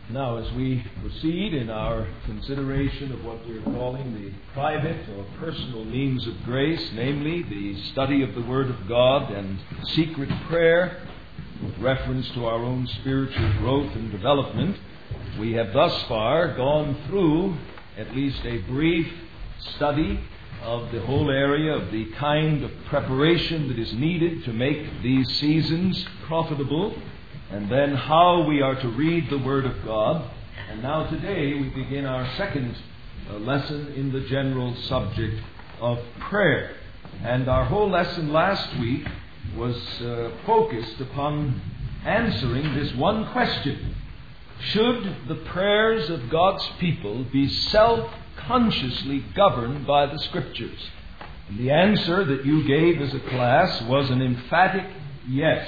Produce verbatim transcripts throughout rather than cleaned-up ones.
Now, as we proceed in our consideration of what we're calling the private or personal means of grace, namely the study of the Word of God and secret prayer with reference to our own spiritual growth and development, we have thus far gone through at least a brief study of the whole area of the kind of preparation that is needed to make these seasons profitable, and then how we are to read the Word of God. And now today we begin our second uh, lesson in the general subject of prayer. And our whole lesson last week was uh, focused upon answering this one question: should the prayers of God's people be self-consciously governed by the Scriptures? And the answer that you gave as a class was an emphatic yes.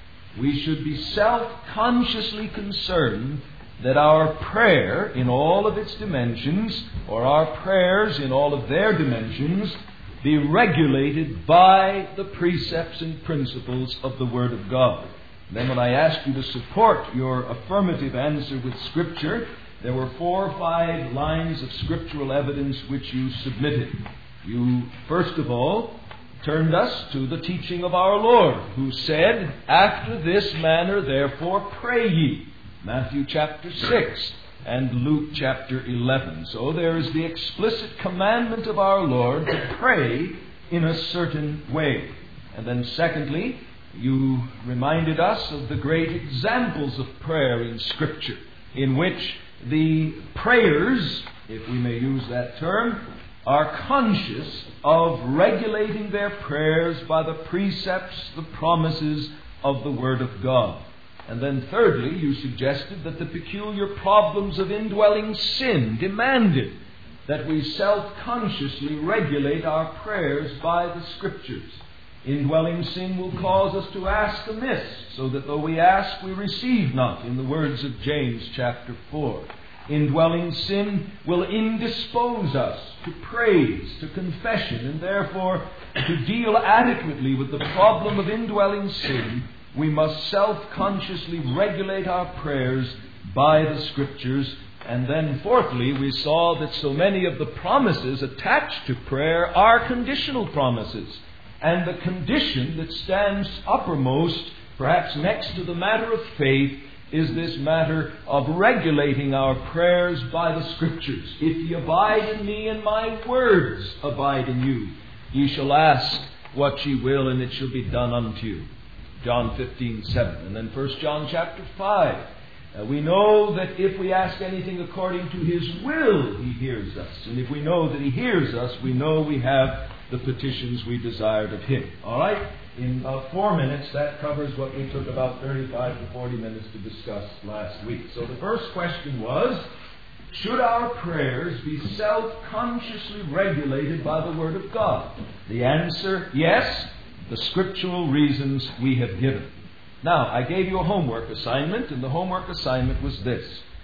We should be self-consciously concerned that our prayer in all of its dimensions, or our prayers in all of their dimensions, be regulated by the precepts and principles of the Word of God. Then when I asked you to support your affirmative answer with Scripture, there were four or five lines of scriptural evidence which you submitted. You, first of all, turned us to the teaching of our Lord, who said, "After this manner therefore pray ye," Matthew chapter six and Luke chapter eleven. So there is the explicit commandment of our Lord to pray in a certain way. And then secondly, you reminded us of the great examples of prayer in Scripture, in which the prayers, if we may use that term, are conscious of regulating their prayers by the precepts, the promises of the Word of God. And then thirdly, you suggested that the peculiar problems of indwelling sin demanded that we self-consciously regulate our prayers by the Scriptures. Indwelling sin will cause us to ask amiss, so that though we ask, we receive not, in the words of James chapter four. Indwelling sin will indispose us to praise, to confession, and therefore to deal adequately with the problem of indwelling sin, we must self-consciously regulate our prayers by the Scriptures. And then fourthly, we saw that so many of the promises attached to prayer are conditional promises. And the condition that stands uppermost, perhaps next to the matter of faith, is this matter of regulating our prayers by the Scriptures. "If ye abide in me and my words abide in you, ye shall ask what ye will, and it shall be done unto you." John fifteen seven. And then First John chapter five. Uh, we know that if we ask anything according to His will, He hears us. And if we know that He hears us, we know we have the petitions we desired of Him. All right? In about four minutes, that covers what we took about thirty-five to forty minutes to discuss last week. So the first question was, should our prayers be self-consciously regulated by the Word of God? The answer, yes. The scriptural reasons we have given. Now, I gave you a homework assignment, and the homework assignment was this: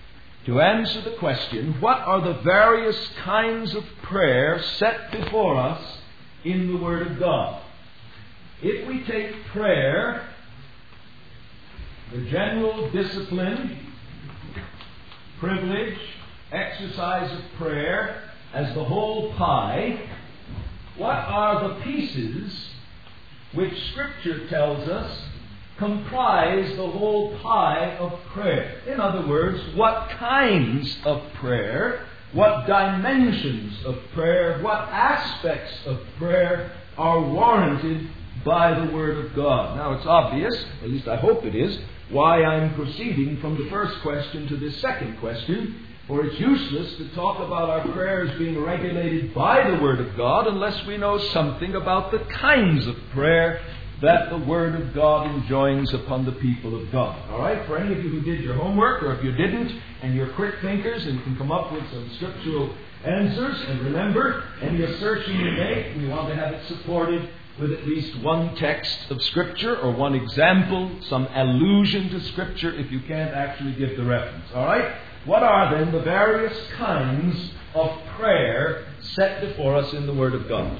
to answer the question, what are the various kinds of prayer set before us in the Word of God? If we take prayer, the general discipline, privilege, exercise of prayer, as the whole pie, what are the pieces which Scripture tells us comprise the whole pie of prayer? In other words, what kinds of prayer, what dimensions of prayer, what aspects of prayer are warranted by the Word of God? Now, it's obvious, at least I hope it is, why I'm proceeding from the first question to this second question, for it's useless to talk about our prayers being regulated by the Word of God unless we know something about the kinds of prayer that the Word of God enjoins upon the people of God. All right? For any of you who did your homework, or if you didn't, and you're quick thinkers and can come up with some scriptural answers, and remember, any assertion you make, we want to have it supported with at least one text of Scripture or one example, some allusion to Scripture, if you can't actually give the reference. All right? What are then the various kinds of prayer set before us in the Word of God?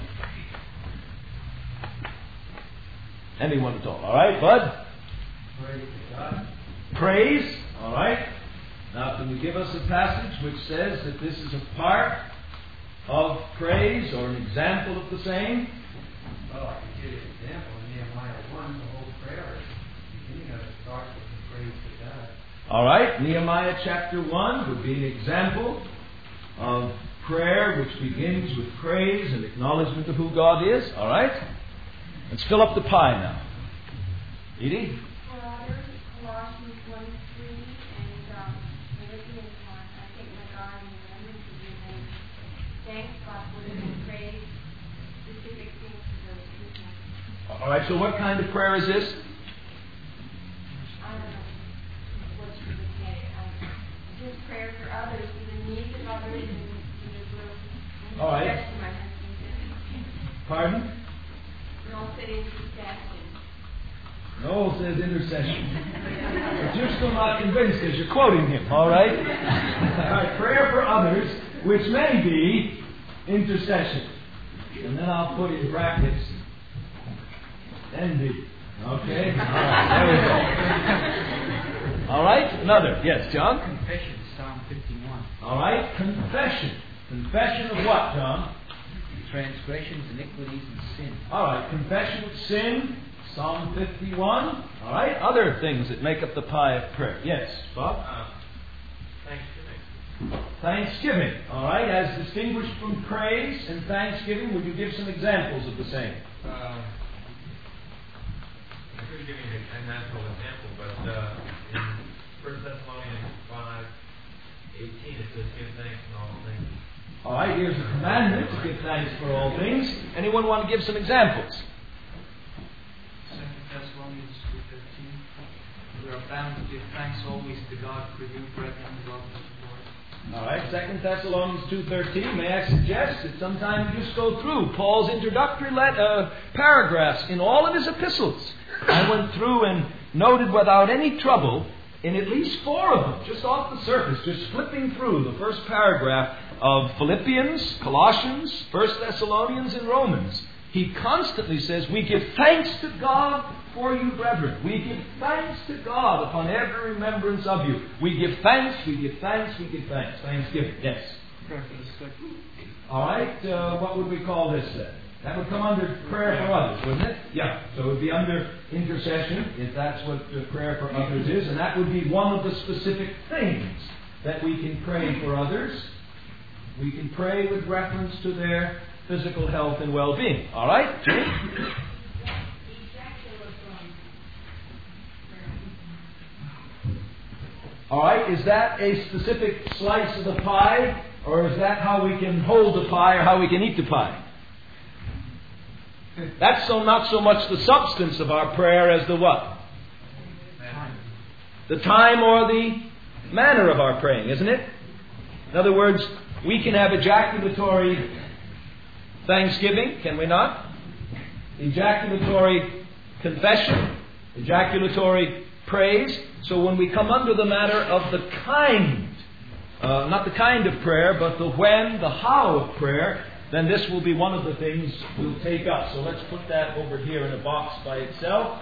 Anyone at all? All right, Bud? Praise God. Praise. All right. Now, can you give us a passage which says that this is a part of praise or an example of the same? Well, I can give you an example. In Nehemiah one, the whole prayer, the beginning of it starts with the praise to God. All right, Nehemiah chapter one would be an example of prayer which begins with praise and acknowledgement of who God is. All right? Let's fill up the pie now. Edie? For others, Colossians one three and um, Philippians one, I think my God in remembrance of your name. Thanks God for the praise, specific things for those people. All right, so what kind of prayer is this? I don't know what you would say. Um, just prayer for others, for the needs of others, and in the group. All right. Yes, my husband. Pardon? No, said intercession. Noel says intercession. But you're still not convinced as you're quoting him, all right? All right, prayer for others, which may be intercession. And then I'll put in brackets, envy. Okay? All right, there we go. All right, another. Yes, John? Confession, Psalm fifty-one. All right, confession. Confession of what, John? Transgressions, iniquities, and sin. All right, confession of sin, Psalm fifty-one. All right, other things that make up the pie of prayer. Yes, Bob? Uh, thanksgiving. Thanksgiving. All right, as distinguished from praise and thanksgiving, would you give some examples of the same? Uh, I could give you an natural example, but uh, in First Thessalonians five eighteen it says, give thanks in all things. All right, here's a commandment to give thanks for all things. Anyone want to give some examples? Second Thessalonians two fifteen. We are bound to give thanks always to God for you, brethren, beloved of the Lord. All right, Second Thessalonians two thirteen. May I suggest that sometime you just go through Paul's introductory let, uh, paragraphs in all of his epistles. I went through and noted without any trouble in at least four of them, just off the surface, just flipping through the first paragraph of Philippians, Colossians, First Thessalonians, and Romans. He constantly says, we give thanks to God for you, brethren. We give thanks to God upon every remembrance of you. We give thanks, we give thanks, we give thanks. Thanksgiving, yes. Prayer for the sick. All right, uh, what would we call this then? That would come under prayer for others, wouldn't it? Yeah, so it would be under intercession, if that's what uh, prayer for others is, and that would be one of the specific things that we can pray for others. We can pray with reference to their physical health and well-being. All right, Jimmy? All right, is that a specific slice of the pie, or is that how we can hold the pie or how we can eat the pie? That's so not so much the substance of our prayer as the what? The time or the manner of our praying, isn't it? In other words, we can have ejaculatory thanksgiving, can we not? Ejaculatory confession, ejaculatory praise. So when we come under the matter of the kind, uh, not the kind of prayer, but the when, the how of prayer, then this will be one of the things we'll take up. So let's put that over here in a box by itself.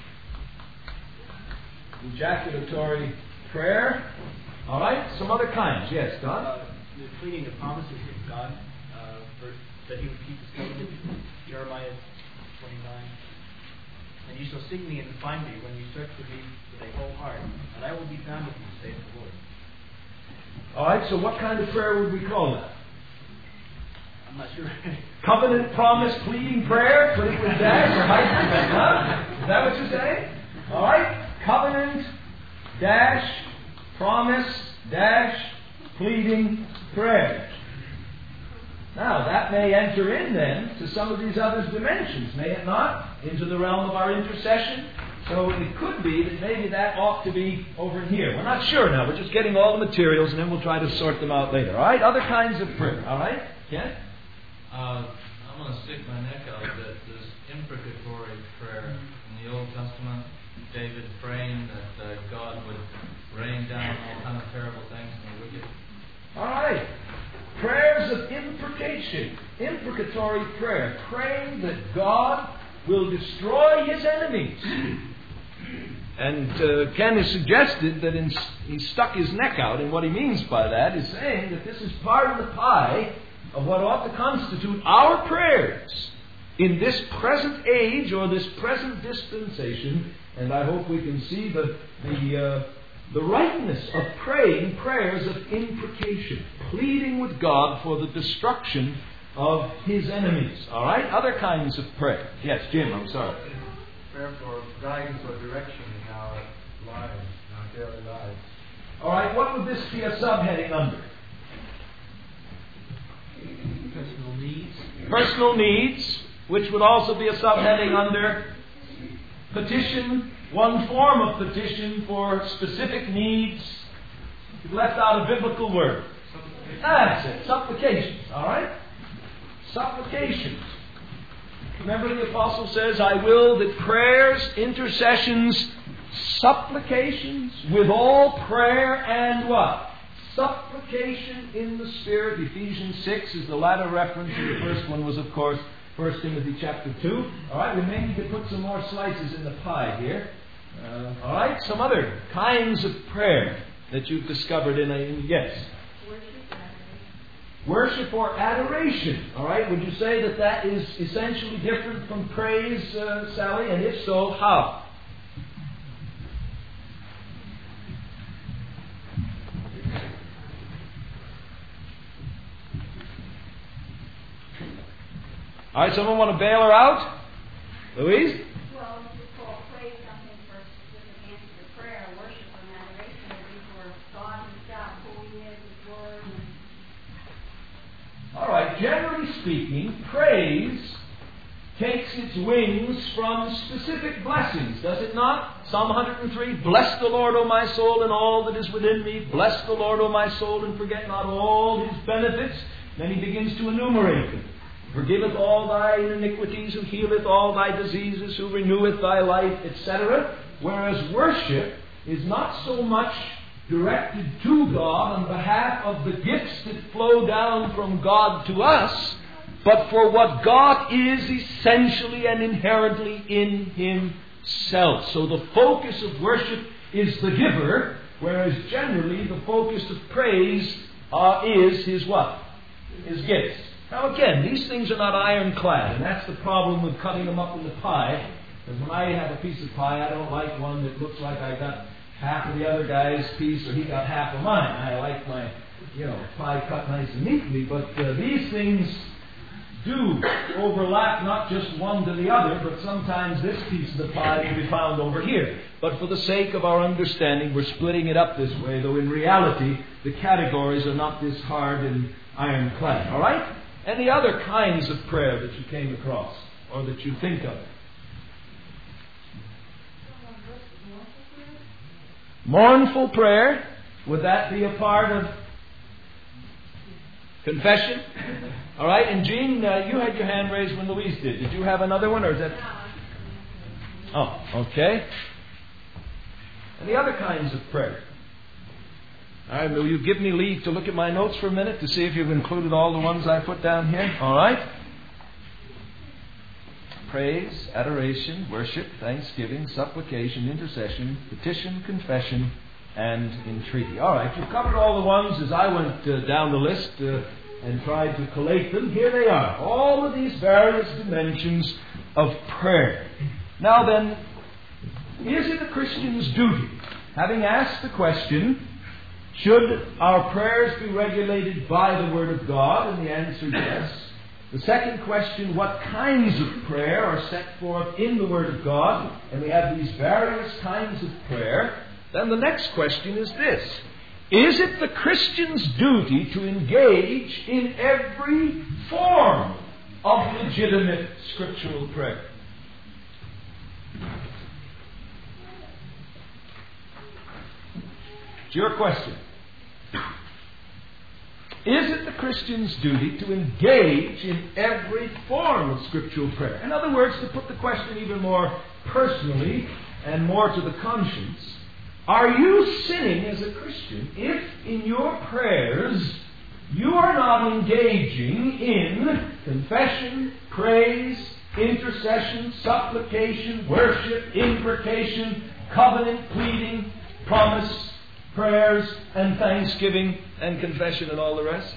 Ejaculatory prayer. All right, some other kinds. Yes, Don? Uh, the pleading the promises of God, uh, for, that He would keep His covenant, Jeremiah twenty-nine. And you shall seek me and find me when you search for me with a whole heart, and I will be found with you, saith the Lord. All right, so what kind of prayer would we call that? I'm not sure. Covenant, promise, pleading prayer? Put it with dash or hyphen? Huh? Is that what you're saying? All right, covenant, dash, promise, dash, pleading prayer. Now, that may enter in then to some of these other dimensions, may it not? Into the realm of our intercession. So it could be that maybe that ought to be over here. We're not sure now. We're just getting all the materials and then we'll try to sort them out later. All right? Other kinds of prayer. All right? Ken? Uh, I'm going to stick my neck out that this imprecatory prayer in the Old Testament, David praying that uh, God would rain down all kind of terrible things on the wicked. All right. Prayers of imprecation. Imprecatory prayer. Praying that God will destroy his enemies. And uh, Ken has suggested that in, he stuck his neck out, and what he means by that is saying that this is part of the pie of what ought to constitute our prayers in this present age or this present dispensation. And I hope we can see the the, uh, the rightness of praying prayers of imprecation, pleading with God for the destruction of His enemies. All right? Other kinds of prayer. Yes, Jim, I'm sorry. Prayer for guidance or direction in our lives, in our daily lives. All right, what would this be a subheading under? Personal needs. Personal needs, which would also be a subheading under petition, one form of petition for specific needs. You've left out a biblical word. That's it, supplications, all right? Supplications. Remember the apostle says, I will that prayers, intercessions, supplications, with all prayer and what? Supplication in the Spirit. Ephesians six is the latter reference, and the first one was, of course, First Timothy chapter two. All right, we may need to put some more slices in the pie here. Uh, all right, some other kinds of prayer that you've discovered in a... In, yes? Worship or adoration. All right, would you say that that is essentially different from praise, uh, Sally? And if so, how? All right, someone want to bail her out? Louise? Well, if you call praise something for a specific answer to prayer, worship and adoration would be for God Himself, who He is, His Word. All right, generally speaking, praise takes its wings from specific blessings, does it not? Psalm one hundred three, bless the Lord, O my soul, and all that is within me. Bless the Lord, O my soul, and forget not all His benefits. Then he begins to enumerate them. Forgiveth all thine iniquities, who healeth all thy diseases, who reneweth thy life, et cetera. Whereas worship is not so much directed to God on behalf of the gifts that flow down from God to us, but for what God is essentially and inherently in Himself. So the focus of worship is the giver, whereas generally the focus of praise uh, is His what? His gifts. Now again, these things are not ironclad, and that's the problem with cutting them up in the pie. Because when I have a piece of pie, I don't like one that looks like I got half of the other guy's piece or he got half of mine. I like my, you know, pie cut nice and neatly. But uh, these things do overlap not just one to the other, but sometimes this piece of the pie can be found over here. But for the sake of our understanding, we're splitting it up this way, though in reality, the categories are not this hard and ironclad. All right? Any other kinds of prayer that you came across or that you think of? Mournful prayer. Would that be a part of confession? All right. And Jean, uh, you had your hand raised when Louise did. Did you have another one, or is that? Oh, okay. Any other kinds of prayer? All right, will you give me leave to look at my notes for a minute to see if you've included all the ones I put down here? All right. Praise, adoration, worship, thanksgiving, supplication, intercession, petition, confession, and entreaty. All right, you've covered all the ones as I went uh, down the list uh, and tried to collate them. Here they are. All of these various dimensions of prayer. Now then, is it a Christian's duty, having asked the question, should our prayers be regulated by the Word of God? And the answer is yes. The second question, what kinds of prayer are set forth in the Word of God? And we have these various kinds of prayer. Then the next question is this. Is it the Christian's duty to engage in every form of legitimate scriptural prayer? It's your question. Is it the Christian's duty to engage in every form of scriptural prayer? In other words, to put the question even more personally and more to the conscience, are you sinning as a Christian if in your prayers you are not engaging in confession, praise, intercession, supplication, worship, imprecation, covenant, pleading, promise, prayers, and thanksgiving, and confession, and all the rest?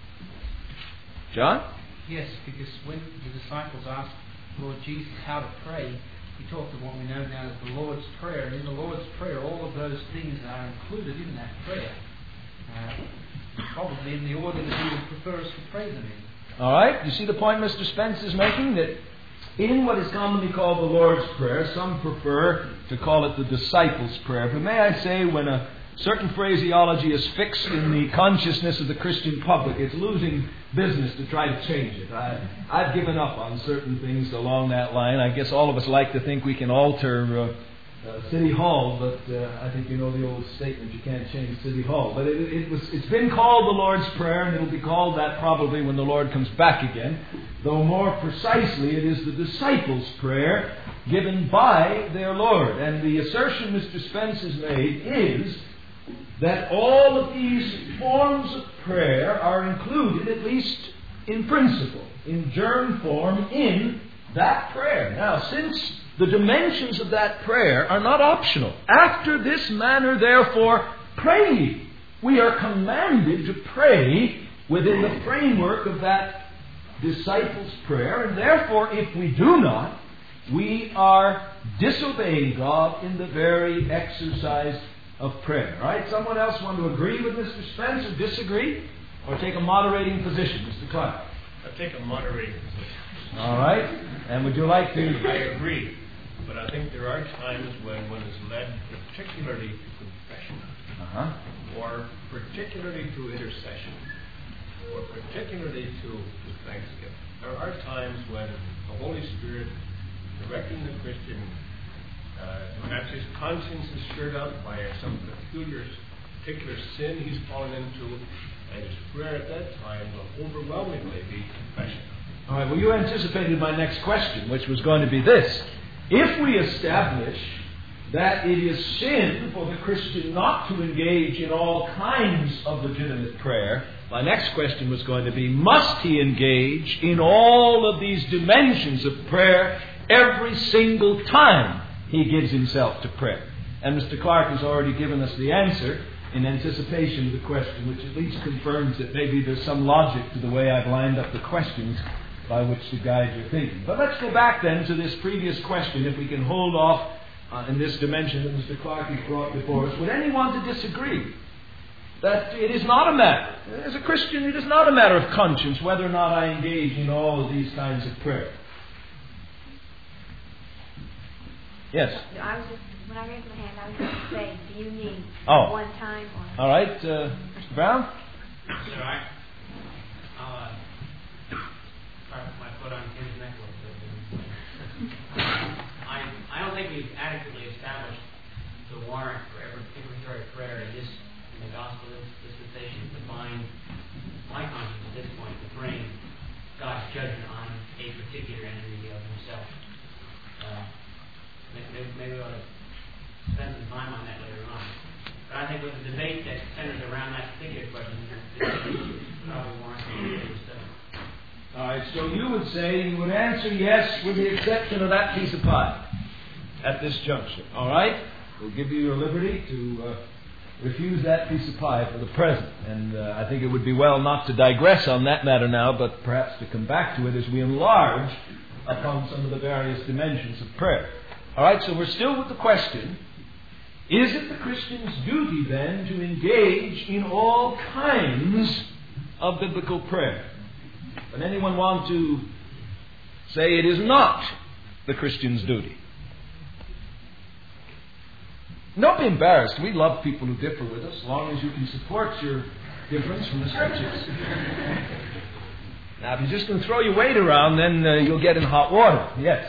John? Yes, because when the disciples asked Lord Jesus how to pray, he talked of what we know now as the Lord's Prayer. And in the Lord's Prayer, all of those things are included in that prayer. Uh, probably in the order that he would prefer us to pray them in. All right. You see the point Mister Spence is making? That in what is commonly called the Lord's Prayer, some prefer to call it the disciples' prayer. But may I say, when a certain phraseology is fixed in the consciousness of the Christian public, it's losing business to try to change it. I, I've given up on certain things along that line. I guess all of us like to think we can alter uh, uh, City Hall, but uh, I think you know the old statement, you can't change City Hall. But it, it was, it's been called the Lord's Prayer, and it'll be called that probably when the Lord comes back again. Though more precisely, it is the disciples' prayer given by their Lord. And the assertion Mister Spence has made is that all of these forms of prayer are included, at least in principle, in germ form, in that prayer. Now, since the dimensions of that prayer are not optional, after this manner, therefore, pray ye. We are commanded to pray within the framework of that disciples' prayer, and therefore, if we do not, we are disobeying God in the very exercise of prayer. All right? Someone else want to agree with Mister Spence or disagree? Or take a moderating position? Mister Clark? I take a moderating position. All right. And would you like to... I agree. But I think there are times when one is led particularly to confession. Uh-huh. Or particularly to intercession. Or particularly to, to thanksgiving. There are times when the Holy Spirit directing the Christian, Uh, perhaps his conscience is stirred up by some peculiar, particular sin he's fallen into, and his prayer at that time will overwhelmingly be confession. All right, well, you anticipated my next question, which was going to be this. If we establish that it is sin for the Christian not to engage in all kinds of legitimate prayer, my next question was going to be, must he engage in all of these dimensions of prayer every single time he gives himself to prayer? And Mister Clark has already given us the answer in anticipation of the question, which at least confirms that maybe there's some logic to the way I've lined up the questions by which to guide your thinking. But let's go back then to this previous question, if we can hold off uh, in this dimension that Mister Clark has brought before us. Would anyone to disagree that it is not a matter, as a Christian, it is not a matter of conscience whether or not I engage in all of these kinds of prayer? Yes. I was just, when I raised my hand, I was going to say, do you mean oh. one time or... All right, uh, Mister Brown? Sir, I, I'll uh, try to put my foot on Tim's neck a little bit. I, I don't think we've adequately established the warrant for every imprecatorial prayer in this, in the gospel dispensation to bind my conscience at this point to bring God's judgment on a particular enemy of himself. Uh, Maybe, maybe we ought to spend some time on that later on. But I think with the debate that centers around that particular question, it's probably warranted. All right, so you would say, you would answer yes with the exception of that piece of pie at this juncture. All right? We'll give you your liberty to uh, refuse that piece of pie for the present. And uh, I think it would be well not to digress on that matter now, but perhaps to come back to it as we enlarge upon some of the various dimensions of prayer. All right, so we're still with the question, is it the Christian's duty then to engage in all kinds of biblical prayer? Would anyone want to say it is not the Christian's duty? Don't be embarrassed. We love people who differ with us, as long as you can support your difference from the Scriptures. Now, if you're just going to throw your weight around, then uh, you'll get in hot water. Yes.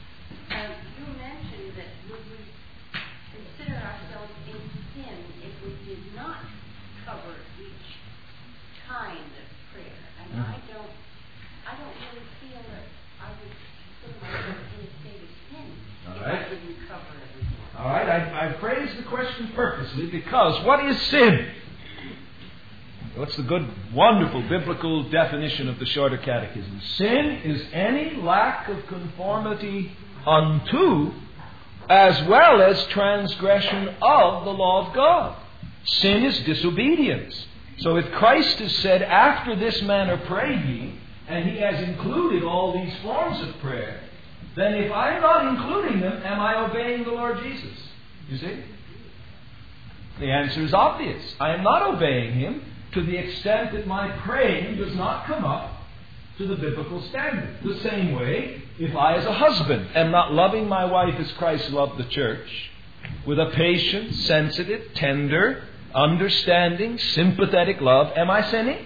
I don't, I don't really feel that I would put myself in a state of sin if I didn't cover everything. All right, I, I phrased the question purposely because what is sin? What's the good, wonderful biblical definition of the Shorter Catechism? Sin is any lack of conformity unto as well as transgression of the law of God. Sin is disobedience. So if Christ has said, after this manner pray ye, and he has included all these forms of prayer, then if I'm not including them, am I obeying the Lord Jesus? You see? The answer is obvious. I am not obeying him to the extent that my praying does not come up to the biblical standard. The same way, if I as a husband am not loving my wife as Christ loved the church, with a patient, sensitive, tender, understanding, sympathetic love, am I sinning?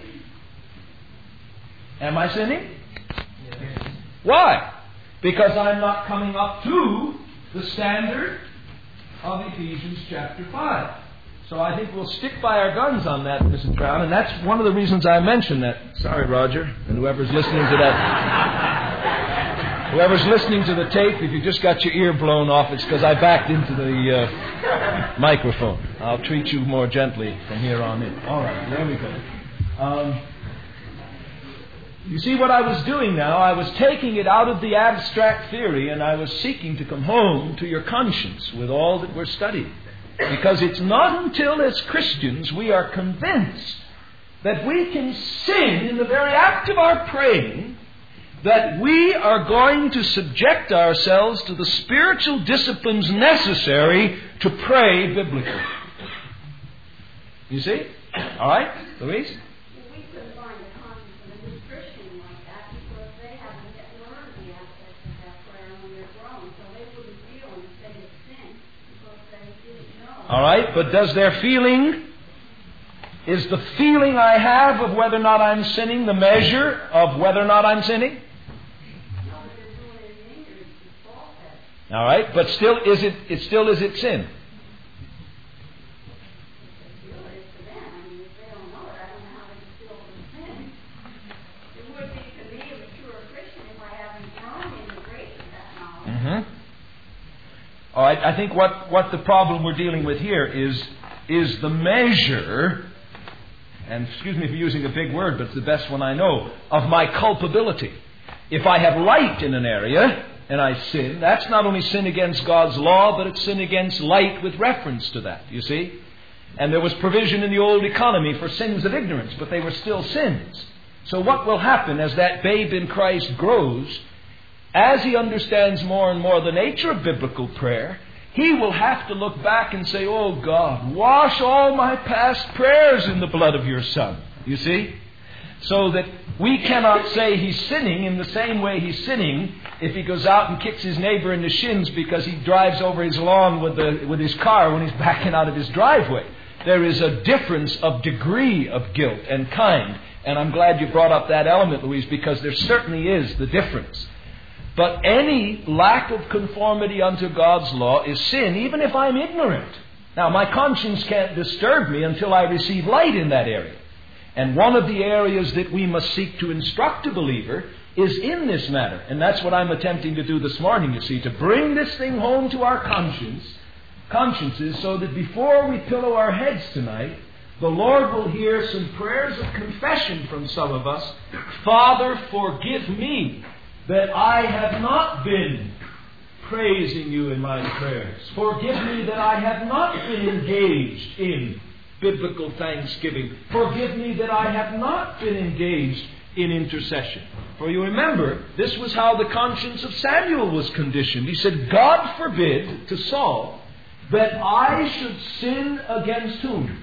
Am I sinning? Yes. Why? Because I'm not coming up to the standard of Ephesians chapter five. So I think we'll stick by our guns on that, Missus Brown, and that's one of the reasons I mentioned that. Sorry, Roger, and whoever's listening to that. Whoever's listening to the tape, if you just got your ear blown off, it's because I backed into the uh, microphone. I'll treat you more gently from here on in. All right, there we go. Um, you see what I was doing now? I was taking it out of the abstract theory, and I was seeking to come home to your conscience with all that we're studying. Because it's not until as Christians we are convinced that we can sin in the very act of our praying that we are going to subject ourselves to the spiritual disciplines necessary to pray biblically. You see? All right, Louise? Well, we couldn't find a conscience of a new Christian like that because they haven't yet learned the aspects of that prayer when they're grown, so they wouldn't feel in the state of sin because they didn't know. All right, but does their feeling, is the feeling I have of whether or not I'm sinning the measure of whether or not I'm sinning? No, but they're doing it in ignorance to fault that. All right, but still, is it? It still is it sin? They feel it to them. I mean, if they don't know it, I don't know how they can feel it was sin. It would be to me a mature Christian if I haven't grown in the grace of that knowledge. Mm-hmm. All right, I think what, what the problem we're dealing with here is, is the measure, and excuse me for using a big word, but it's the best one I know, of my culpability. If I have light in an area and I sin, that's not only sin against God's law, but it's sin against light with reference to that, you see? And there was provision in the old economy for sins of ignorance, but they were still sins. So what will happen as that babe in Christ grows, as he understands more and more the nature of biblical prayer, he will have to look back and say, oh God, wash all my past prayers in the blood of your Son. You see? So that we cannot say he's sinning in the same way he's sinning if he goes out and kicks his neighbor in the shins because he drives over his lawn with, the, with his car when he's backing out of his driveway. There is a difference of degree of guilt and kind. And I'm glad you brought up that element, Louise, because there certainly is the difference. But any lack of conformity unto God's law is sin, even if I'm ignorant. Now, my conscience can't disturb me until I receive light in that area. And one of the areas that we must seek to instruct a believer is in this matter. And that's what I'm attempting to do this morning, you see, to bring this thing home to our conscience, consciences, so that before we pillow our heads tonight, the Lord will hear some prayers of confession from some of us. Father, forgive me that I have not been praising you in my prayers. Forgive me that I have not been engaged in biblical thanksgiving. Forgive me that I have not been engaged in intercession. For you remember, this was how the conscience of Samuel was conditioned. He said, God forbid to Saul that I should sin against whom?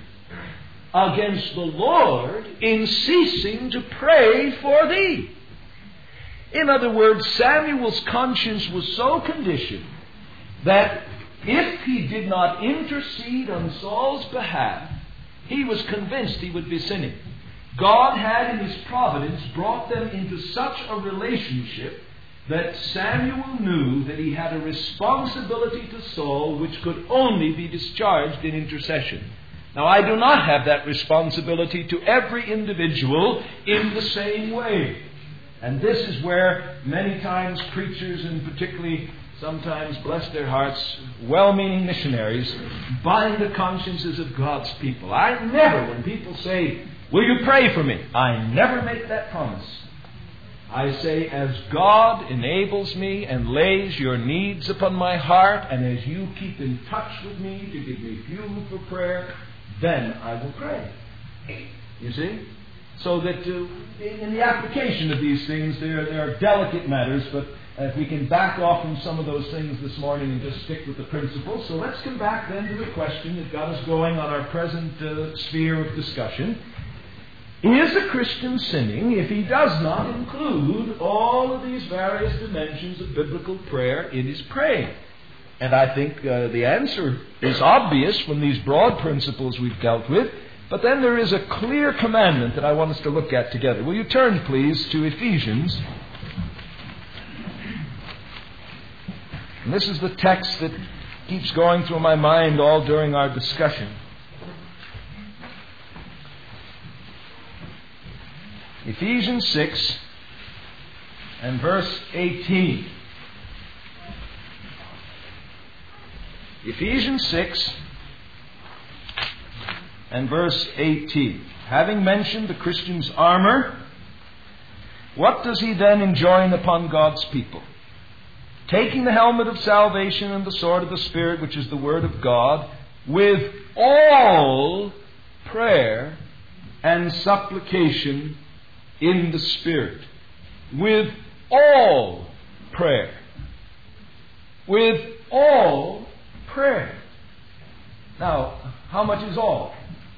Against the Lord in ceasing to pray for thee. In other words, Samuel's conscience was so conditioned that if he did not intercede on Saul's behalf, he was convinced he would be sinning. God had in his providence brought them into such a relationship that Samuel knew that he had a responsibility to Saul which could only be discharged in intercession. Now, I do not have that responsibility to every individual in the same way. And this is where many times preachers, and particularly sometimes, bless their hearts, well-meaning missionaries, bind the consciences of God's people. I never, when people say, will you pray for me? I never make that promise. I say, as God enables me and lays your needs upon my heart, and as you keep in touch with me to give me fuel for prayer, then I will pray. You see? So that uh, in the application of these things, there, there are delicate matters, but if we can back off from some of those things this morning and just stick with the principles. So let's come back then to the question that got us going on our present uh, sphere of discussion. Is a Christian sinning if he does not include all of these various dimensions of biblical prayer in his praying? And I think uh, the answer is obvious from these broad principles we've dealt with. But then there is a clear commandment that I want us to look at together. Will you turn, please, to Ephesians? And this is the text that keeps going through my mind all during our discussion. Ephesians six and verse eighteen. Ephesians six and verse eighteen. Having mentioned the Christian's armor, what does he then enjoin upon God's people? Taking the helmet of salvation and the sword of the Spirit, which is the Word of God, with all prayer and supplication in the Spirit. With all prayer. With all prayer. Now, how much is all?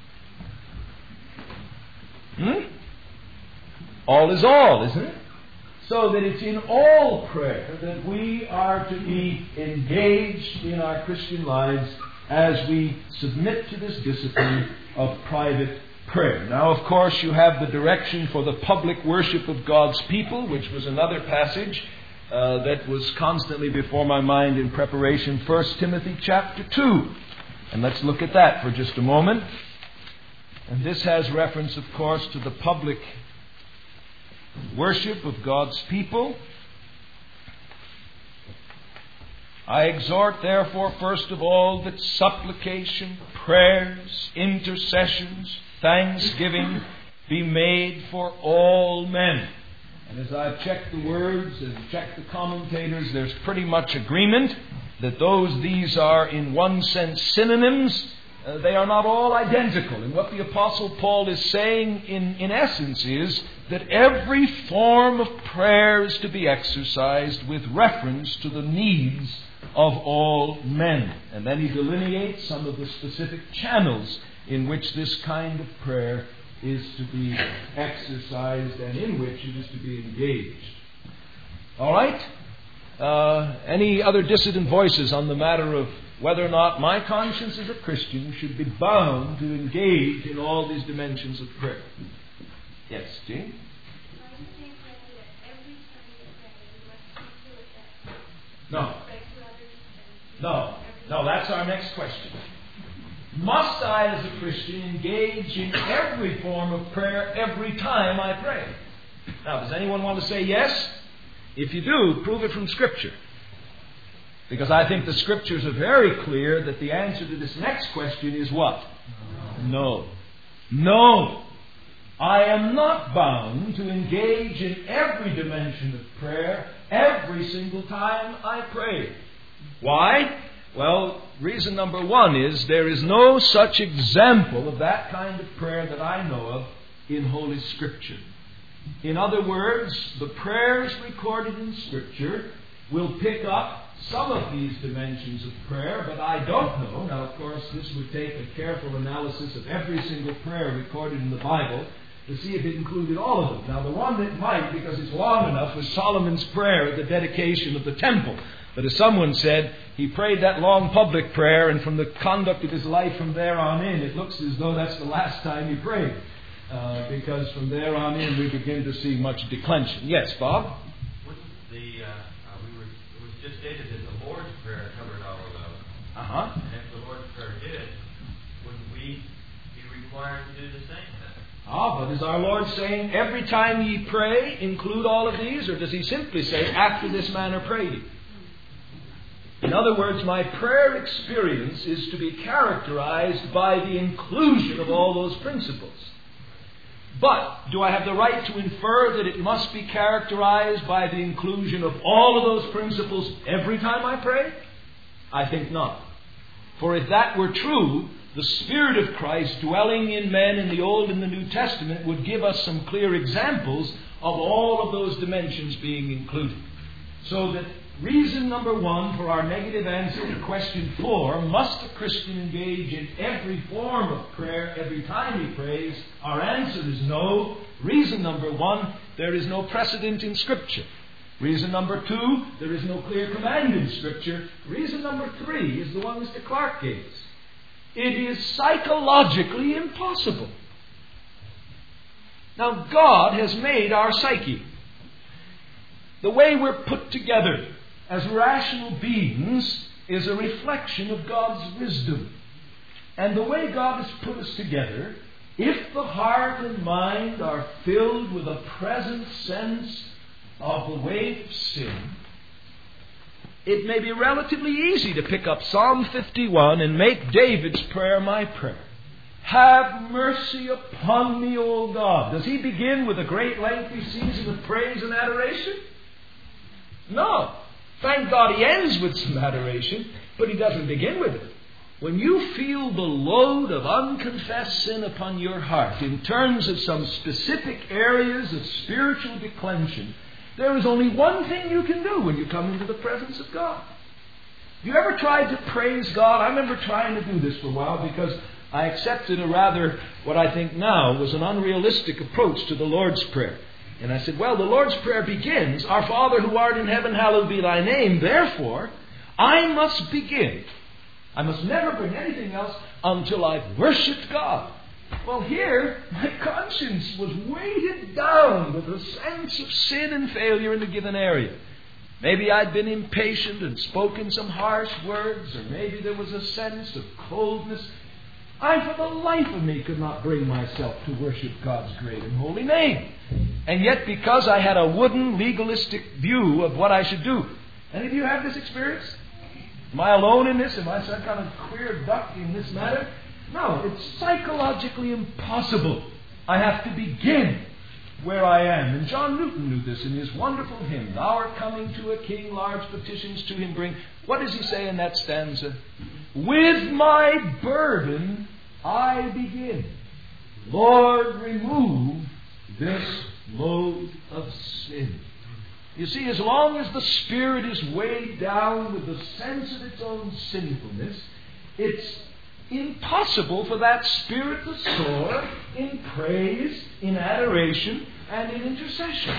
Hmm? All is all, isn't it? So that it's in all prayer that we are to be engaged in our Christian lives as we submit to this discipline of private prayer. Now, of course, you have the direction for the public worship of God's people, which was another passage uh, that was constantly before my mind in preparation. First Timothy chapter two. And let's look at that for just a moment. And this has reference, of course, to the public worship of God's people. I exhort, therefore, first of all, that supplication, prayers, intercessions, thanksgiving be made for all men. And as I've checked the words and checked the commentators, there's pretty much agreement that those these are in one sense synonyms. Uh, they are not all identical. And what the Apostle Paul is saying in, in essence is that every form of prayer is to be exercised with reference to the needs of all men. And then he delineates some of the specific channels in which this kind of prayer is to be exercised and in which it is to be engaged. All right? Uh, any other dissident voices on the matter of whether or not my conscience as a Christian should be bound to engage in all these dimensions of prayer? Yes, Jean? No. No. No, that's our next question. Must I, as a Christian, engage in every form of prayer every time I pray? Now, does anyone want to say yes? If you do, prove it from Scripture. Because I think the Scriptures are very clear that the answer to this next question is what? No. No. I am not bound to engage in every dimension of prayer every single time I pray. Why? Well, reason number one is there is no such example of that kind of prayer that I know of in Holy Scripture. In other words, the prayers recorded in Scripture will pick up some of these dimensions of prayer, but I don't know. Now, of course, this would take a careful analysis of every single prayer recorded in the Bible to see if it included all of them. Now, the one that might, because it's long enough, was Solomon's prayer at the dedication of the temple. But as someone said, he prayed that long public prayer, and from the conduct of his life from there on in, it looks as though that's the last time he prayed. Uh, because from there on in, we begin to see much declension. Yes, Bob? Wouldn't the, uh, uh, we were, it was just stated that the Lord's Prayer covered all of those. Uh-huh. And if the Lord's Prayer did, wouldn't we be required to do the same then? Ah, but is our Lord saying, every time ye pray, include all of these? Or does he simply say, after this manner pray ye? In other words, my prayer experience is to be characterized by the inclusion of all those principles. But do I have the right to infer that it must be characterized by the inclusion of all of those principles every time I pray? I think not. For if that were true, the Spirit of Christ dwelling in men in the Old and the New Testament would give us some clear examples of all of those dimensions being included. So that reason number one for our negative answer to question four, must a Christian engage in every form of prayer every time he prays? Our answer is no. Reason number one, there is no precedent in Scripture. Reason number two, there is no clear command in Scripture. Reason number three is the one Mister Clark gave us. It is psychologically impossible. Now, God has made our psyche. The way we're put together as rational beings is a reflection of God's wisdom. And the way God has put us together, if the heart and mind are filled with a present sense of the weight of sin, it may be relatively easy to pick up Psalm fifty-one and make David's prayer my prayer. Have mercy upon me, O God. Does he begin with a great lengthy season of praise and adoration? No. Thank God he ends with some adoration, but he doesn't begin with it. When you feel the load of unconfessed sin upon your heart in terms of some specific areas of spiritual declension, there is only one thing you can do when you come into the presence of God. Have you ever tried to praise God? I remember trying to do this for a while because I accepted a rather, what I think now, was an unrealistic approach to the Lord's Prayer. And I said, well, the Lord's Prayer begins, Our Father who art in heaven, hallowed be thy name. Therefore, I must begin. I must never bring anything else until I've worshipped God. Well, here, my conscience was weighted down with a sense of sin and failure in a given area. Maybe I'd been impatient and spoken some harsh words, or maybe there was a sense of coldness. I, for the life of me, could not bring myself to worship God's great and holy name. And yet, because I had a wooden, legalistic view of what I should do. Any of you have this experience? Am I alone in this? Am I some kind of queer duck in this matter? No, it's psychologically impossible. I have to begin where I am. And John Newton knew this in his wonderful hymn, Thou art coming to a king, large petitions to him bring. What does he say in that stanza? With my burden I begin. Lord, remove this load of sin. You see, as long as the spirit is weighed down with the sense of its own sinfulness, it's impossible for that spirit to soar in praise, in adoration, and in intercession.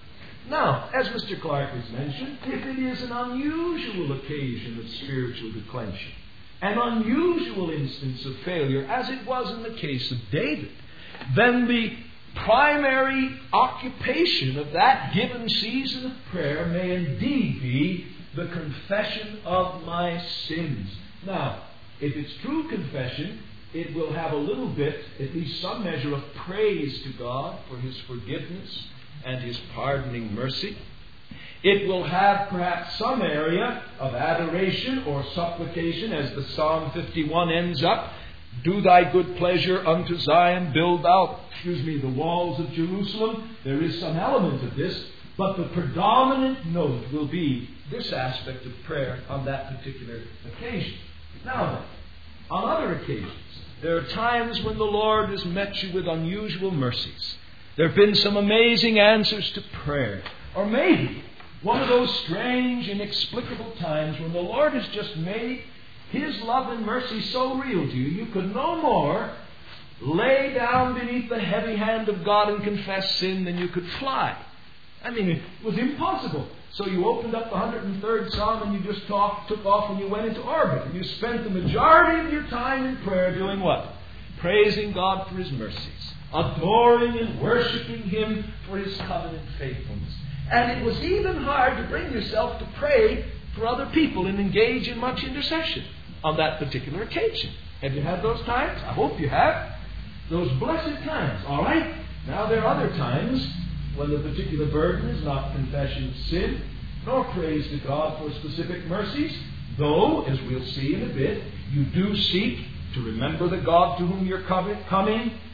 Now, as Mister Clark has mentioned, if it is an unusual occasion of spiritual declension, an unusual instance of failure, as it was in the case of David, then the primary occupation of that given season of prayer may indeed be the confession of my sins. Now, if it's true confession, it will have a little bit, at least some measure of praise to God for His forgiveness and His pardoning mercy. It will have perhaps some area of adoration or supplication, as the Psalm fifty-one ends up. Do thy good pleasure unto Zion, build out, excuse me, the walls of Jerusalem. There is some element of this, but the predominant note will be this aspect of prayer on that particular occasion. Now then, on other occasions, there are times when the Lord has met you with unusual mercies. There have been some amazing answers to prayer. Or maybe one of those strange, inexplicable times when the Lord has just made His love and mercy so real to you, you could no more lay down beneath the heavy hand of God and confess sin than you could fly. I mean, it was impossible. So you opened up the one hundred third Psalm and you just talk, took off and you went into orbit. And you spent the majority of your time in prayer doing what? Praising God for His mercies. Adoring and worshiping Him for His covenant faithfulness. And it was even hard to bring yourself to pray for other people and engage in much intercession on that particular occasion. Have you had those times? I hope you have. Those blessed times. All right? Now there are other times when the particular burden is not confession of sin, nor praise to God for specific mercies, though, as we'll see in a bit, you do seek to remember the God to whom you're coming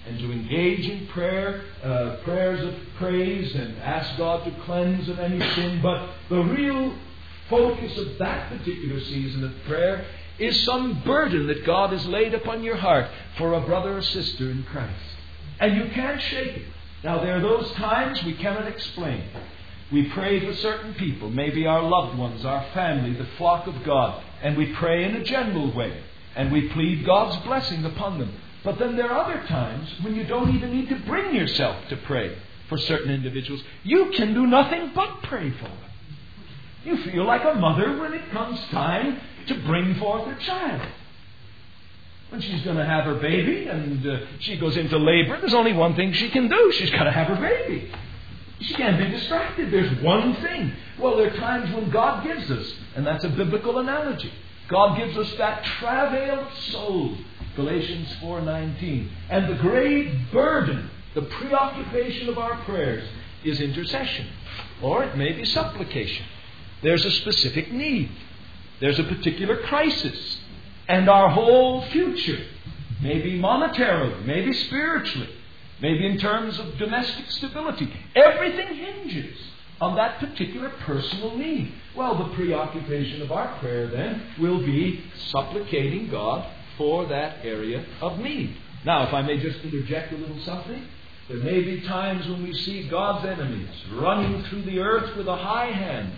and to engage in prayer, uh, prayers of praise, and ask God to cleanse of any sin. But the real focus of that particular season of prayer is some burden that God has laid upon your heart for a brother or sister in Christ. And you can't shake it. Now, there are those times we cannot explain. We pray for certain people, maybe our loved ones, our family, the flock of God, and we pray in a general way, and we plead God's blessing upon them. But then there are other times when you don't even need to bring yourself to pray for certain individuals. You can do nothing but pray for them. You feel like a mother when it comes time to bring forth her child. When she's going to have her baby and uh, she goes into labor, there's only one thing she can do. She's got to have her baby. She can't be distracted. There's one thing. Well, there are times when God gives us, and that's a biblical analogy, God gives us that travail of soul, Galatians four nineteen. And the great burden, the preoccupation of our prayers is intercession. Or it may be supplication. There's a specific need. There's a particular crisis. And our whole future, maybe monetarily, maybe spiritually, maybe in terms of domestic stability, everything hinges on that particular personal need. Well, the preoccupation of our prayer then will be supplicating God for that area of need. Now, if I may just interject a little something, there may be times when we see God's enemies running through the earth with a high hand,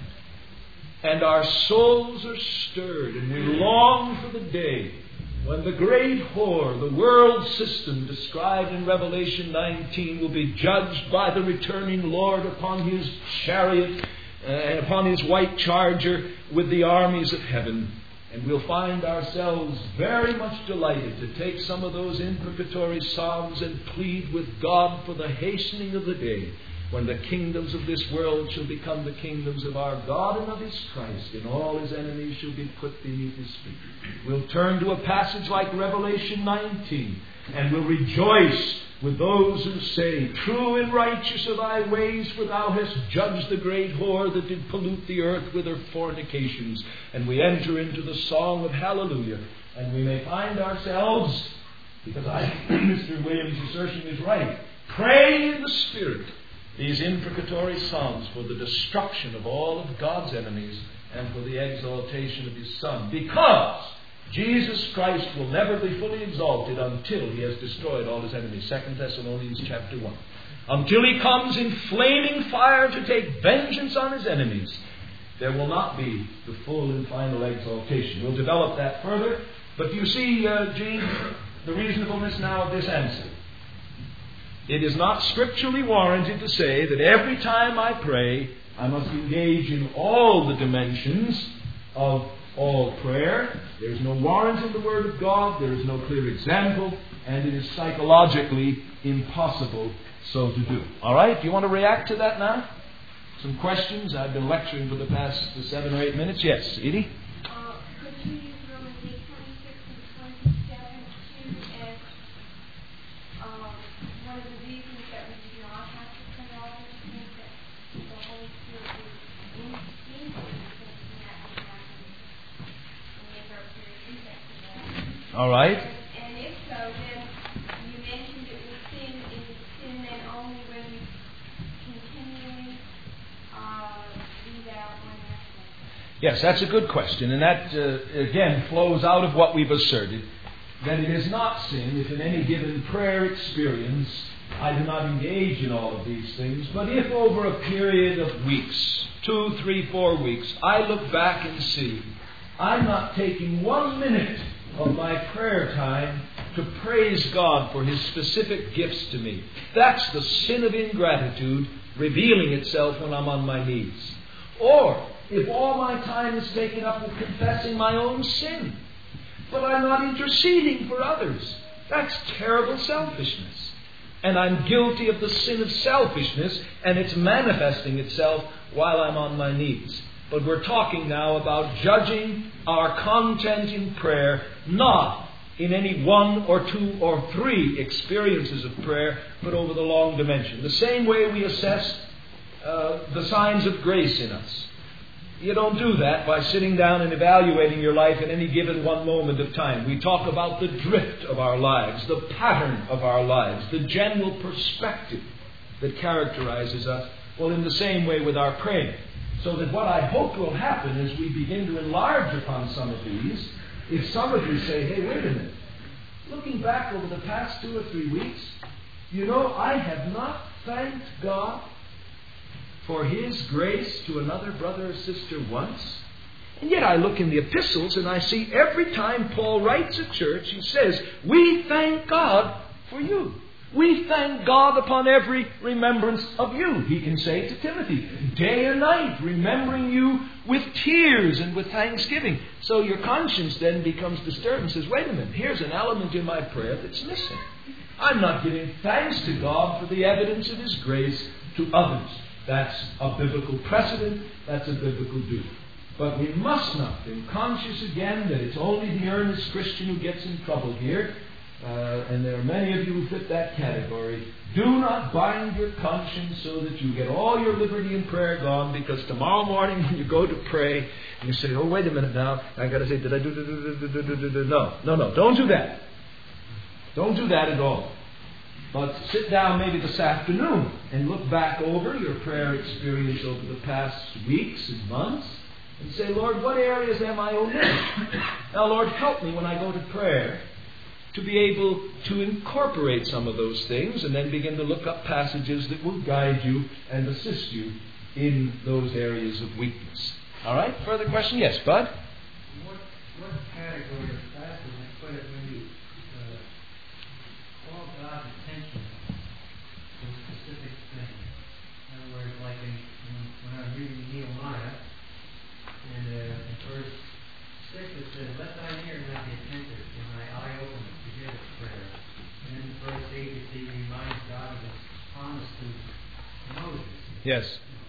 and our souls are stirred, and we long for the day when the great whore, the world system described in Revelation nineteen, will be judged by the returning Lord upon his chariot uh, and upon his white charger with the armies of heaven. And we'll find ourselves very much delighted to take some of those imprecatory psalms and plead with God for the hastening of the day when the kingdoms of this world shall become the kingdoms of our God and of his Christ, and all his enemies shall be put beneath his feet. We'll turn to a passage like Revelation nineteen, and we'll rejoice with those who say, "True and righteous are thy ways, for thou hast judged the great whore that did pollute the earth with her fornications." And we enter into the song of hallelujah, and we may find ourselves, because I, Mister Williams' assertion is right, praying in the Spirit these imprecatory psalms for the destruction of all of God's enemies and for the exaltation of his Son. Because Jesus Christ will never be fully exalted until he has destroyed all his enemies. Second Thessalonians chapter one. Until he comes in flaming fire to take vengeance on his enemies, there will not be the full and final exaltation. We'll develop that further. But you see, uh, Gene, the reasonableness now of this answer. It is not scripturally warranted to say that every time I pray, I must engage in all the dimensions of all prayer. There is no warrant in the Word of God. There is no clear example. And it is psychologically impossible so to do. All right? Do you want to react to that now? Some questions? I've been lecturing for the past seven or eight minutes. Yes, Edie? Uh, could you use Romans eight twenty-six and twenty-seven too as um, one of the reasons that we do not have to pray all these things, that the Holy Spirit is in in something that will happen and make our prayer effective for that? All right. And, and if so, then you mentioned it was sin. Is it sin then only when we continually uh, leave out one aspect? Yes, that's a good question. And that, uh, again, flows out of what we've asserted, that it is not sin if in any given prayer experience I do not engage in all of these things. But if over a period of weeks, two, three, four weeks, I look back and see I'm not taking one minute of my prayer time to praise God for his specific gifts to me, that's the sin of ingratitude revealing itself when I'm on my knees. Or if all my time is taken up with confessing my own sin, but I'm not interceding for others, that's terrible selfishness. And I'm guilty of the sin of selfishness, and it's manifesting itself while I'm on my knees. But we're talking now about judging our content in prayer, not in any one or two or three experiences of prayer, but over the long dimension. The same way we assess uh, the signs of grace in us. You don't do that by sitting down and evaluating your life at any given one moment of time. We talk about the drift of our lives, the pattern of our lives, the general perspective that characterizes us. Well, in the same way with our praying. So that what I hope will happen as we begin to enlarge upon some of these, if some of you say, hey, wait a minute, looking back over the past two or three weeks, you know, I have not thanked God for His grace to another brother or sister once. And yet I look in the epistles and I see every time Paul writes a church, he says, we thank God for you. We thank God upon every remembrance of you. He can say to Timothy, day and night, remembering you with tears and with thanksgiving. So your conscience then becomes disturbed and says, wait a minute, here's an element in my prayer that's missing. I'm not giving thanks to God for the evidence of His grace to others. That's a biblical precedent. That's a biblical duty. But we must not be conscious again that it's only the earnest Christian who gets in trouble here. Uh, and there are many of you who fit that category. Do not bind your conscience so that you get all your liberty in prayer gone, because tomorrow morning when you go to pray, and you say, oh, wait a minute now, I got to say, did I do, do, do, do, do, do, do, do? No, no, no, don't do that. Don't do that at all. But sit down maybe this afternoon and look back over your prayer experience over the past weeks and months and say, Lord, what areas am I omitting? Now, Lord, help me when I go to prayer to be able to incorporate some of those things and then begin to look up passages that will guide you and assist you in those areas of weakness. All right? Further question? Yes, Bud? What, what category of fasting I put it when you uh, call God's attention to a specific thing? In other words, like in, when, when I was reading Nehemiah, and uh, in verse six it says, let thine ear not be attentive and thy eye open to hear the prayer. And then in verse eight it says, reminds God of His promise to Moses. Yes.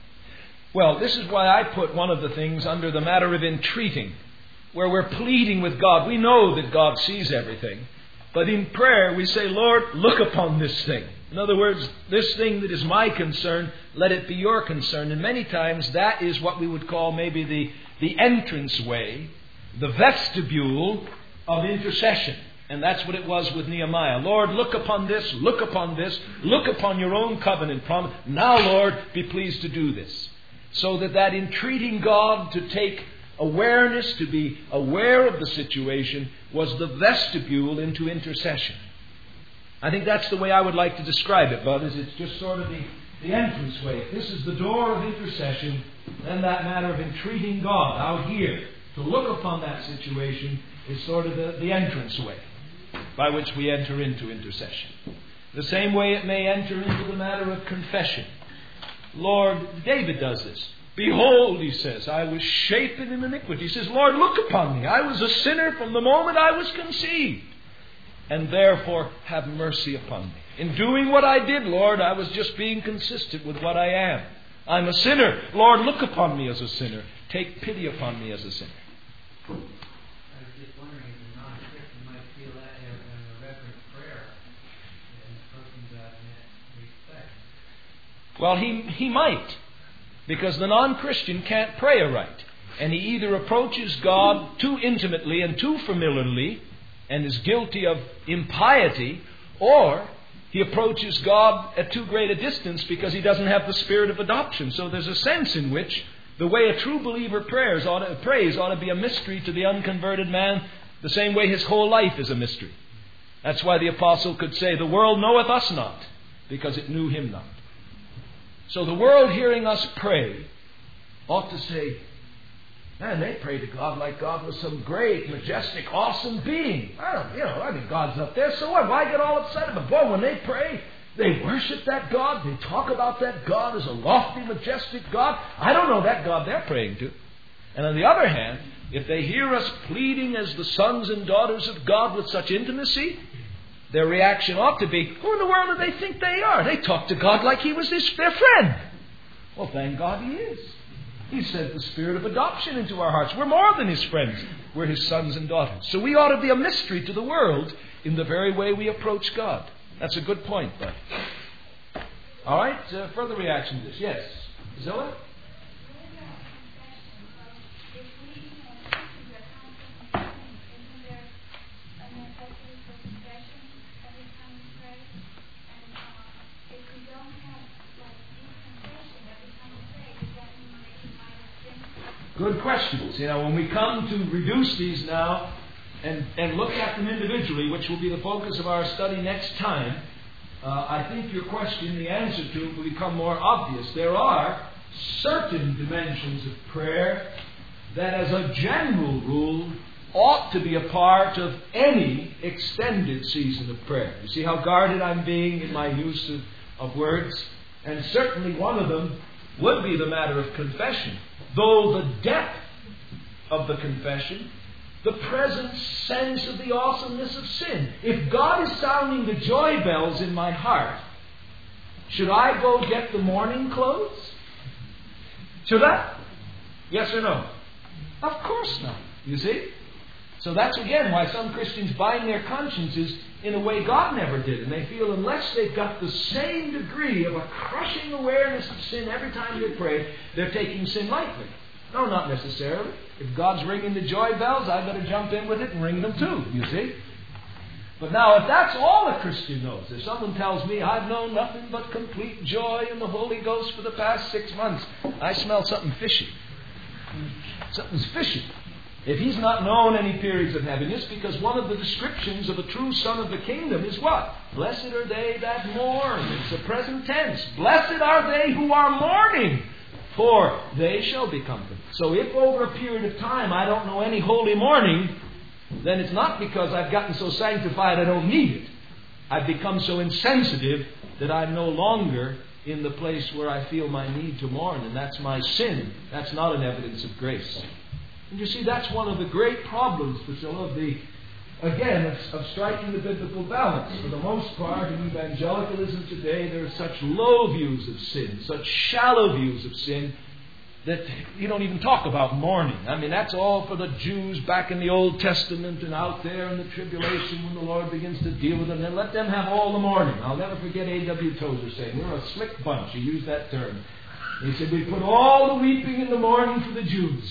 Well, this is why I put one of the things under the matter of entreating, where we're pleading with God. We know that God sees everything. But in prayer we say, Lord, look upon this thing. In other words, this thing that is my concern, let it be your concern. And many times that is what we would call maybe the, the entranceway, the vestibule of intercession. And that's what it was with Nehemiah. Lord, look upon this, look upon this, look upon your own covenant promise. Now, Lord, be pleased to do this. So that that entreating God to take awareness, to be aware of the situation, was the vestibule into intercession. I think that's the way I would like to describe it, brothers. It's just sort of the, the entranceway. This is the door of intercession. Then that matter of entreating God out here to look upon that situation is sort of the, the entranceway by which we enter into intercession. The same way it may enter into the matter of confession. Lord, David does this. Behold, he says, I was shapen in iniquity. He says, Lord, look upon me. I was a sinner from the moment I was conceived. And therefore, have mercy upon me. In doing what I did, Lord, I was just being consistent with what I am. I'm a sinner. Lord, look upon me as a sinner. Take pity upon me as a sinner. I was just wondering if a non-Christian might feel that as a reverent prayer and something God might respect. Well, he, he might. Because the non-Christian can't pray aright. And he either approaches God too intimately and too familiarly and is guilty of impiety, or he approaches God at too great a distance because he doesn't have the spirit of adoption. So there's a sense in which the way a true believer prays ought to, prays ought to be a mystery to the unconverted man, the same way his whole life is a mystery. That's why the apostle could say, the world knoweth us not, because it knew him not. So the world hearing us pray ought to say, man, they pray to God like God was some great, majestic, awesome being. I don't, you know, I mean, God's up there, so what? Why get all upset about it? Boy, when they pray, they worship that God. They talk about that God as a lofty, majestic God. I don't know that God they're praying to. And on the other hand, if they hear us pleading as the sons and daughters of God with such intimacy, their reaction ought to be, who in the world do they think they are? They talk to God like He was his, their friend. Well, thank God He is. He sent the spirit of adoption into our hearts. We're more than His friends. We're His sons and daughters. So we ought to be a mystery to the world in the very way we approach God. That's a good point, bud. All right, uh, further reaction to this. Yes. Zilla? Good questions. You know, when we come to reduce these now and, and look at them individually, which will be the focus of our study next time, uh, I think your question, the answer to it, will become more obvious. There are certain dimensions of prayer that, as a general rule, ought to be a part of any extended season of prayer. You see how guarded I'm being in my use of, of words? And certainly one of them would be the matter of confession. Though the depth of the confession, the present sense of the awesomeness of sin. If God is sounding the joy bells in my heart, should I go get the mourning clothes? Should I? Yes or no? Of course not. You see? So that's again why some Christians bind their consciences in a way God never did. And they feel unless they've got the same degree of a crushing awareness of sin every time they pray, they're taking sin lightly. No, not necessarily. If God's ringing the joy bells, I better jump in with it and ring them too, you see. But now, if that's all a Christian knows, if someone tells me I've known nothing but complete joy in the Holy Ghost for the past six months, I smell something fishy. Something's fishy. If he's not known any periods of heaviness, because one of the descriptions of a true son of the kingdom is what? Blessed are they that mourn. It's a present tense. Blessed are they who are mourning, for they shall be comforted. So if over a period of time I don't know any holy mourning, then it's not because I've gotten so sanctified I don't need it. I've become so insensitive that I'm no longer in the place where I feel my need to mourn, and that's my sin. That's not an evidence of grace. And you see, that's one of the great problems, Priscilla, of the, again, of, of striking the biblical balance. For the most part, in evangelicalism today, there are such low views of sin, such shallow views of sin, that you don't even talk about mourning. I mean, that's all for the Jews back in the Old Testament and out there in the tribulation when the Lord begins to deal with them. Then let them have all the mourning. I'll never forget A W Tozer saying, we're a slick bunch. He used that term. He said, we put all the weeping and the mourning for the Jews,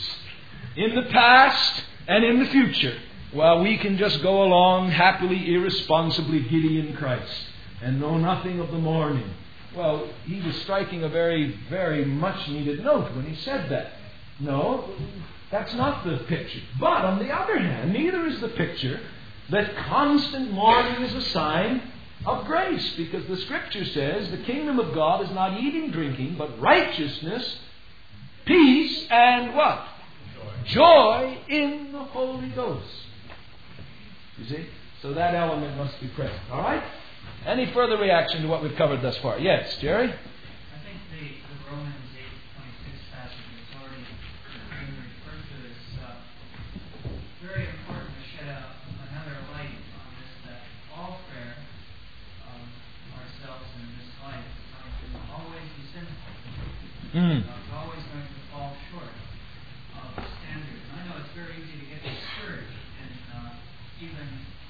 in the past and in the future, while we can just go along happily, irresponsibly giddy in Christ and know nothing of the mourning. Well, he was striking a very, very much needed note when he said that. No, that's not the picture. But on the other hand, neither is the picture that constant mourning is a sign of grace, because the Scripture says the kingdom of God is not eating, drinking, but righteousness, peace, and what? Joy in the Holy Ghost. You see? So that element must be present. All right? Any further reaction to what we've covered thus far? Yes, Jerry? I think the, the Romans eight twenty-six passage that's already been referred to is uh, very important to shed out another light on this, that all prayer of ourselves in this life is going to always be sinful. Mm. Uh, it's always going to fall short of the standard. And I know it's very easy to get discouraged in uh, even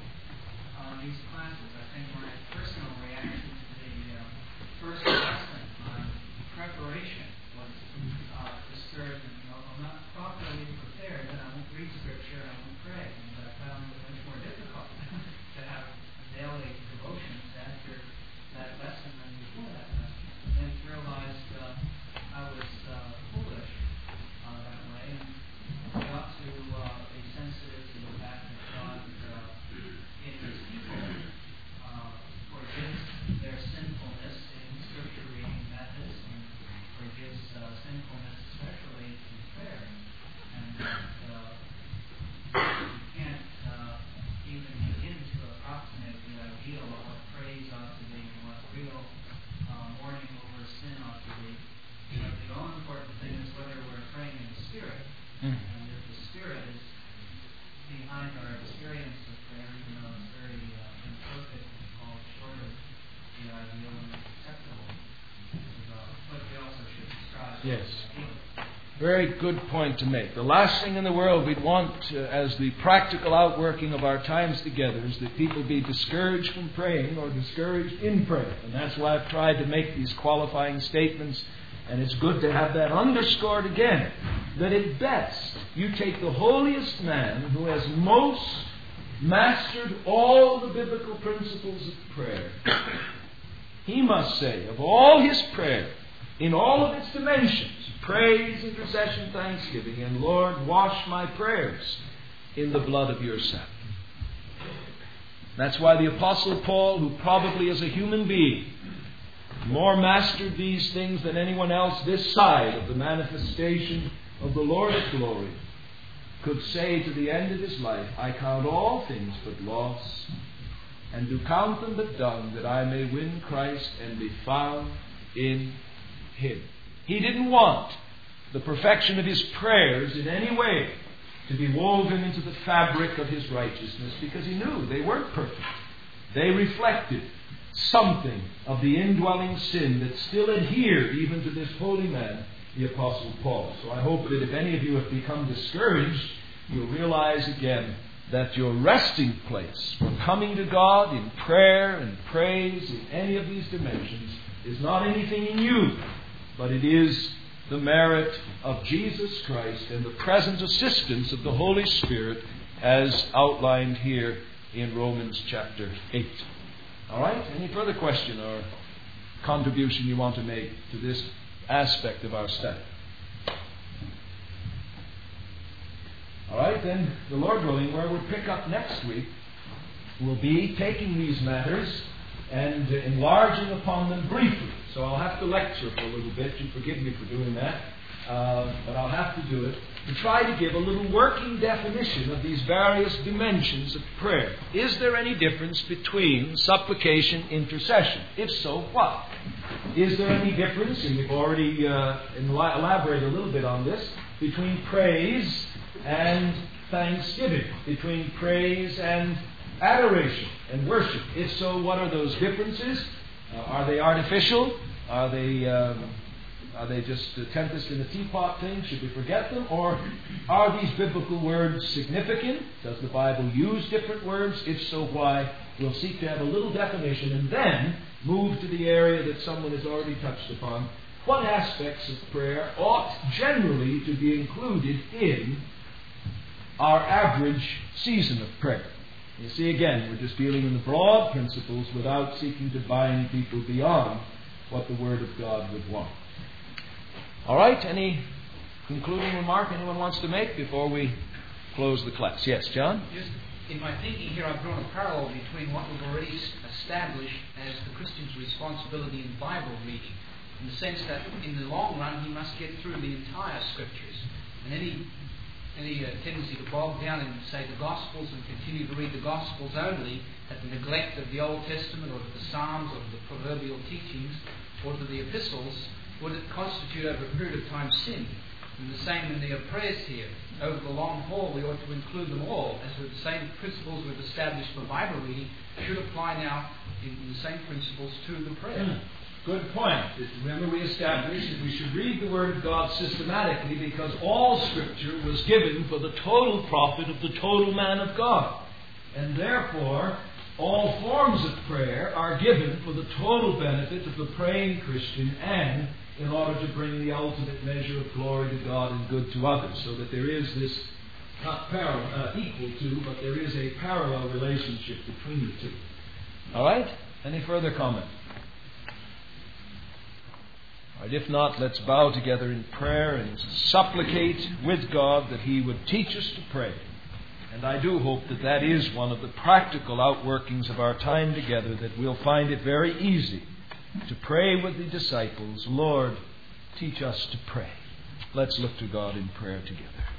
uh, these classes. I think my personal reaction to the uh, first lesson on preparation was uh, discouragement. You know, if I'm not properly prepared, then I won't read Scripture, I won't pray. And I found it much more difficult to have daily devotions after that lesson than before that lesson. And then realized uh, I was uh, foolish uh, that way, and got to uh, be sensitive to the fact that God uh, in His people uh, forgives their sinfulness in Scripture reading methods, and forgives uh, sinfulness especially in prayer, and that uh, you can't uh, even begin to approximate the ideal of what praise ought to be and what real uh, mourning over sin ought to be. But the all important thing is whether we're praying in the Spirit, mm. and if the Spirit is behind our experience of prayer, even though it's very uh, imperfect and falls short of the ideal and acceptable, is uh, what we also should strive Yes. to do. Very good point to make. The last thing in the world we'd want uh, as the practical outworking of our times together is that people be discouraged from praying or discouraged in prayer. And that's why I've tried to make these qualifying statements. And it's good to have that underscored again, that at best you take the holiest man who has most mastered all the biblical principles of prayer. He must say, of all his prayer, in all of its dimensions, praise, intercession, thanksgiving, and Lord, wash my prayers in the blood of your Son. That's why the Apostle Paul, who probably as a human being more mastered these things than anyone else this side of the manifestation of the Lord of glory, could say to the end of his life, I count all things but loss, and do count them but dung, that I may win Christ and be found in Him. He didn't want the perfection of his prayers in any way to be woven into the fabric of his righteousness, because he knew they weren't perfect. They reflected something of the indwelling sin that still adhered even to this holy man, the Apostle Paul. So I hope that if any of you have become discouraged, you'll realize again that your resting place for coming to God in prayer and praise in any of these dimensions is not anything in you, but it is the merit of Jesus Christ and the present assistance of the Holy Spirit as outlined here in Romans chapter eight. All right? Any further question or contribution you want to make to this aspect of our study? All right, then, the Lord willing, where we'll pick up next week will be taking these matters and enlarging upon them briefly. So I'll have to lecture for a little bit. You forgive me for doing that. Uh, but I'll have to do it to try to give a little working definition of these various dimensions of prayer. Is there any difference between supplication and intercession? If so, what? Is there any difference, and we've already uh, elaborated a little bit on this, between praise and thanksgiving, between praise and adoration and worship? If so, what are those differences? Uh, are they artificial? Are they um, are they just a tempest in a teapot thing? Should we forget them? Or are these biblical words significant? Does the Bible use different words? If so, why? We'll seek to have a little definition and then move to the area that someone has already touched upon. What aspects of prayer ought generally to be included in our average season of prayer? You see, again, we're just dealing in the broad principles without seeking to bind people beyond what the Word of God would want. All right, any concluding remark anyone wants to make before we close the class? Yes, John? Just in my thinking here, I've drawn a parallel between what we've already established as the Christian's responsibility in Bible reading, in the sense that in the long run he must get through the entire Scriptures. And any any uh, tendency to bog down in, say, the Gospels and continue to read the Gospels only at the neglect of the Old Testament or to the Psalms or to the proverbial teachings or to the epistles would it constitute over a period of time sin. And the same in the prayers here. Over the long haul, we ought to include them all, as with the same principles we've established for Bible reading should apply now in, in the same principles to the prayer. Mm. Good point. Remember, we established that we should read the Word of God systematically because all Scripture was given for the total profit of the total man of God. And therefore, all forms of prayer are given for the total benefit of the praying Christian and in order to bring the ultimate measure of glory to God and good to others. So that there is this, not parallel, uh, equal to, but there is a parallel relationship between the two. All right? Any further comment? All right, if not, let's bow together in prayer and supplicate with God that He would teach us to pray. And I do hope that that is one of the practical outworkings of our time together, that we'll find it very easy to pray with the disciples, Lord, teach us to pray. Let's look to God in prayer together.